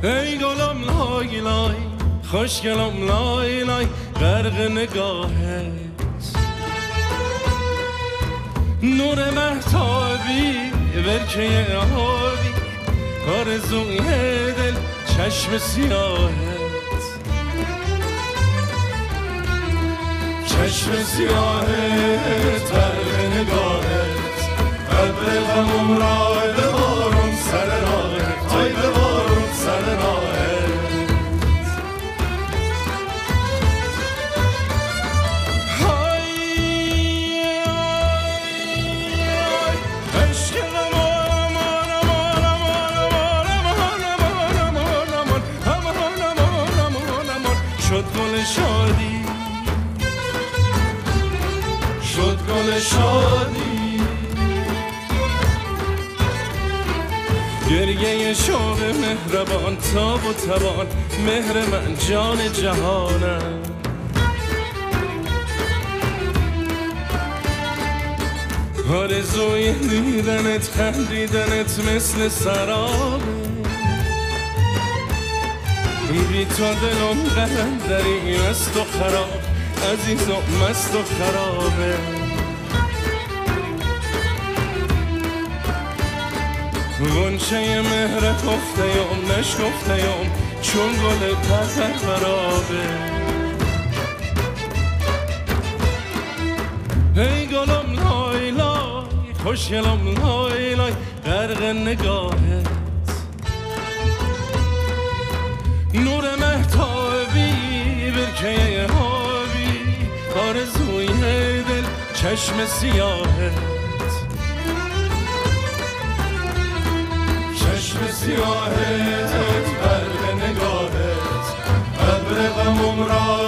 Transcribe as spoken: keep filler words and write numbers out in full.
ای گلم لای لای خوشگلم لای لای غرق نگاهت نور مهتابی برکه آبی آرزوی دل چشم سیاهت چشم سیاهت غرق نگاهت ابر غمم را ببارون سر راهت آی ببارون سر راهت شد گل شادی شد گل شادی گریه شوق مهربان تاب و توان مهر من جان جهانم آرزوی دیدنت خندیدنت مثل سرابه بی تو دلم قلندری مست و خراب عزیزم مست و خرابه غنچه مهر خفته یم نشکفته یم چون گل پسر برابه ای گلم لای لای خوشگلم لای لای غرق نگاهت نور مهتابی برکه آبی آرزوی دل چشم سیاهت چشم سیاهت غرق نگاهت ابر غمم را